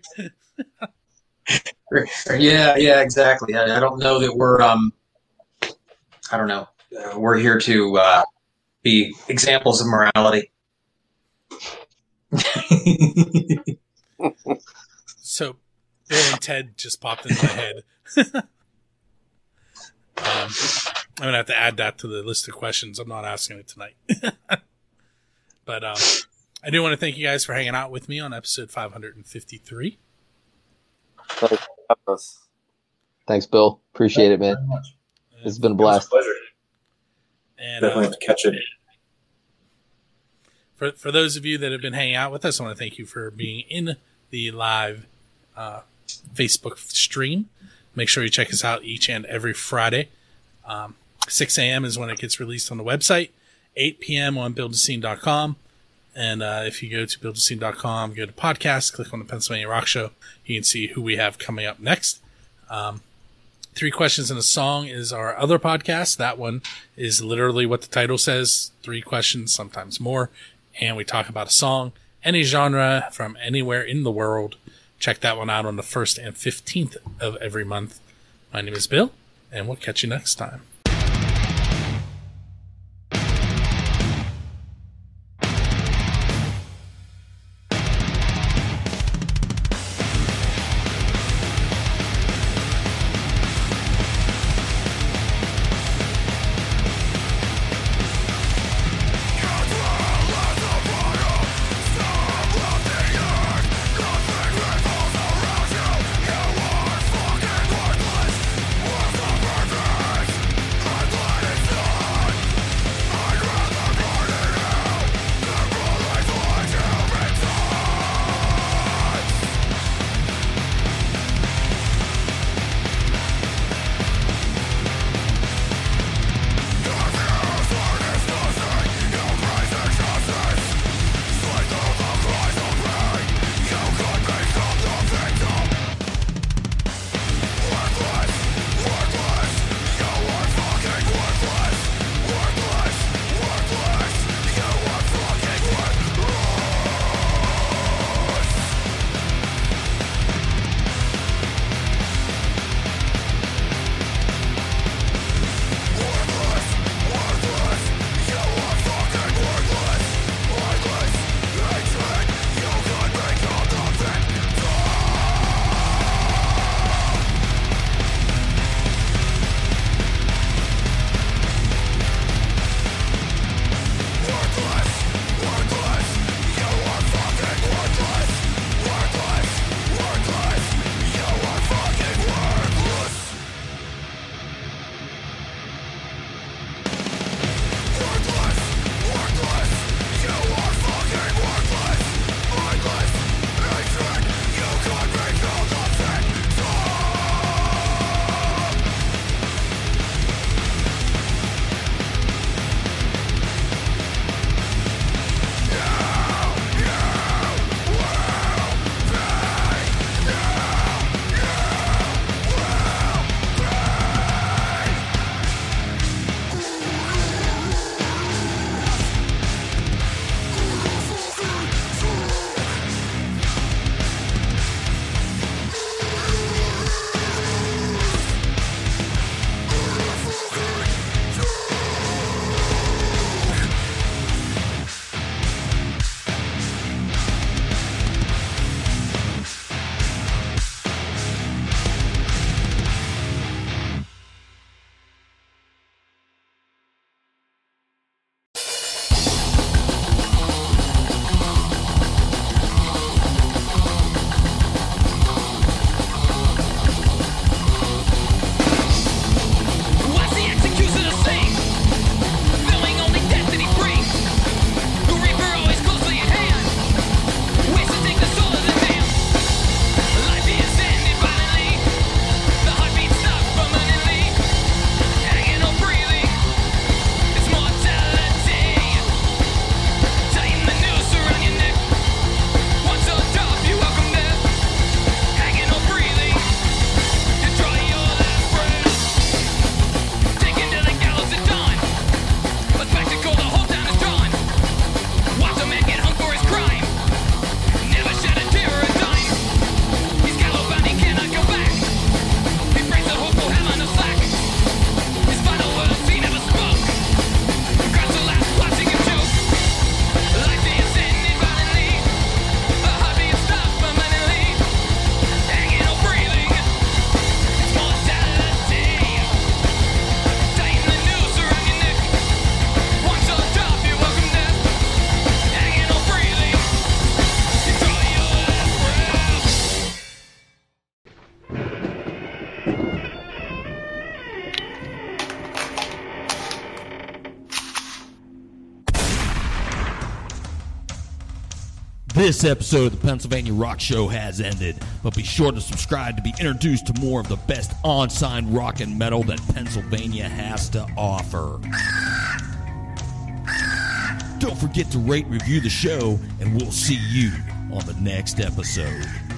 S12: Yeah, yeah, exactly. I, I don't know that we're, um, I don't know. Uh, we're here to uh, be examples of morality.
S10: So Bill and Ted just popped into my head. um, I'm going to have to add that to the list of questions. I'm not asking it tonight. But um, I do want to thank you guys for hanging out with me on episode five fifty-three.
S11: Thanks, Bill. Appreciate it, man. It's been a blast.
S13: Pleasure.
S10: And,
S13: Definitely
S10: uh,
S13: have to catch it.
S10: For for those of you that have been hanging out with us, I want to thank you for being in the live uh, Facebook stream. Make sure you check us out each and every Friday. Um, six a.m. is when it gets released on the website. eight p.m. on build a scene dot com. And uh, if you go to build a scene dot com, go to podcast, click on the Pennsylvania Rock Show, you can see who we have coming up next. Um, Three Questions in a Song is our other podcast. That one is literally what the title says, three questions, sometimes more. And we talk about a song, any genre from anywhere in the world. Check that one out on the first and fifteenth of every month. My name is Bill, and we'll catch you next time.
S16: This episode of the Pennsylvania Rock Show has ended, but be sure to subscribe to be introduced to more of the best on-sign rock and metal that Pennsylvania has to offer. Don't forget to rate and review the show, and we'll see you on the next episode.